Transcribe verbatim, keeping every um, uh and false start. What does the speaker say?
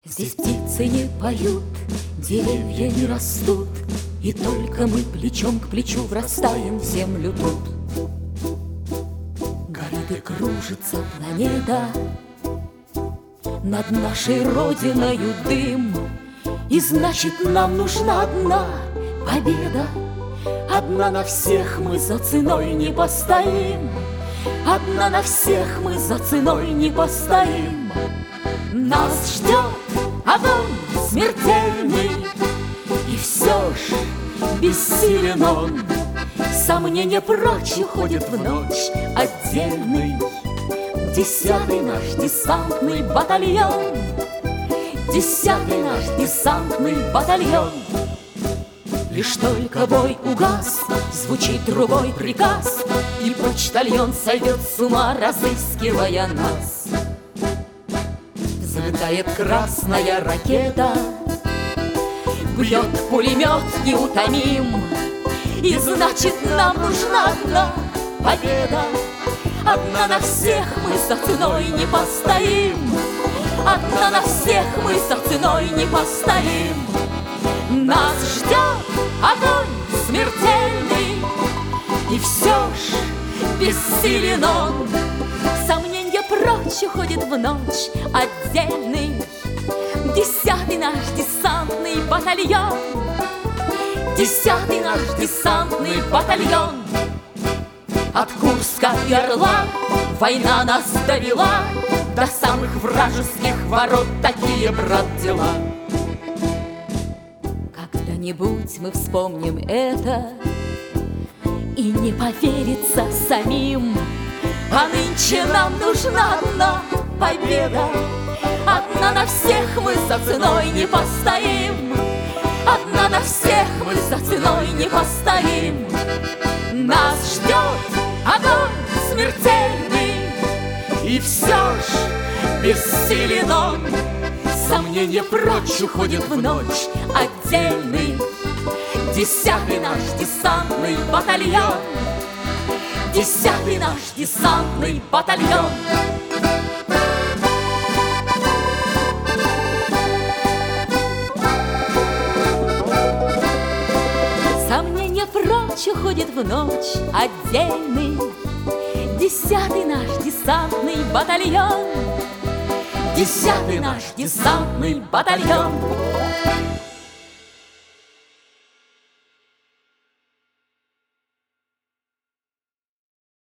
Здесь птицы не поют, деревья не растут, и только мы плечом к плечу врастаем в землю тут. Горит и кружится планета, над нашей родиною дым, и значит нам нужна одна победа. Одна на всех мы за ценой не постоим, одна на всех мы за ценой не постоим. Нас ждет огонь смертельный, и все ж бессилен он. Сомнения прочь уходят в ночь отдельный. Десятый наш десантный батальон, десятый наш десантный батальон. Лишь только бой угас, звучит трубой приказ, и почтальон сойдет с ума, разыскивая нас. Взлетает красная ракета, бьет пулемет неутомим, и значит нам нужна одна победа. Одна на всех мы за ценой не постоим, одна на всех мы за ценой не постоим. Нас ждет огонь смертельный, и все ж бессилен он. Сомненья прочь уходит в ночь отдельный. Десятый наш десантный батальон, десятый наш десантный батальон. От Курска и Орла война нас довела до самых вражеских ворот. Такие, брат, дела. Когда-нибудь мы вспомним это, и не поверится самим. А нынче нам нужна одна победа. Одна на всех мы за ценой не постоим, одна на всех мы за ценой не постоим. Нас ждет огонь смертельный, и все ж бессилен он. Сомнения прочь уходят в ночь отдельный. Десятый наш десантный батальон, десятый наш десантный батальон. Сомнения прочь уходят в ночь отдельный. Десятый наш десантный батальон, десятый наш десантный батальон.